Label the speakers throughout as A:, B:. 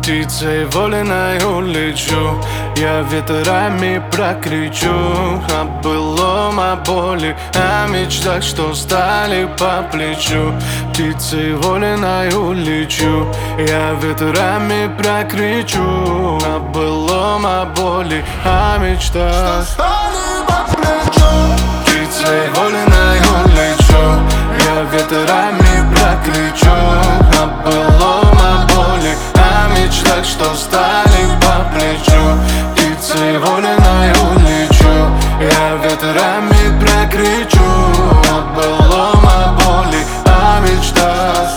A: Птицей вольною лечу, я ветрами прокричу о былом, о боли, о мечтах, что стали по плечу. Птицей вольною лечу, я ветрами прокричу о былом, о боли, о мечтах. Птицей вольною лечу, я ветрами прокричу о былом, о боли, о мечтах, что стали по плечу. Птицей вольною лечу, я ветрами прокричу о былом, о боли, о мечтах.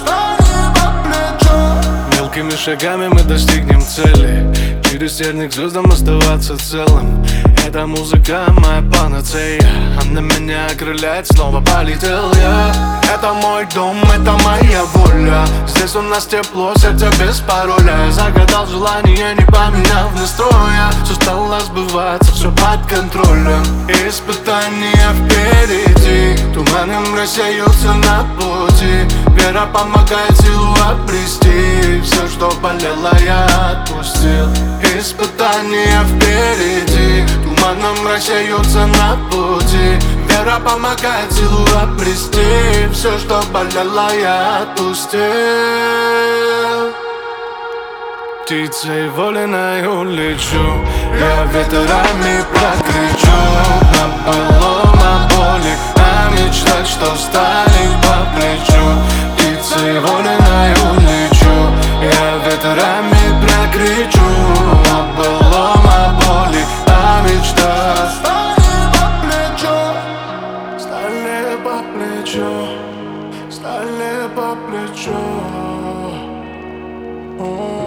A: Мелкими шагами мы достигнем цели, через терник звездам оставаться целым. Эта музыка моя панацея, она меня окрыляет, снова полетел я. Это мой дом, это моя воля, здесь у нас тепло, сердце без пароля. Я загадал желание, не поменяв настроя. Все стало сбываться, все под контролем. Испытания впереди, туманом рассеются на пути. Вера помогает силу обрести, все, что болело, я отпустил. Испытания впереди, туманом рассеются на пути. Вера помогает силу обрести, все, что болело, я отпустил. Птицей вольною лечу, я ветрами прокричу о былом, о боли, о мечтах, что стали по плечу. Птицей вольною лечу, я ветрами прокричу о былом, о боли, о мечтах. Стали по плечу, стали по плечу.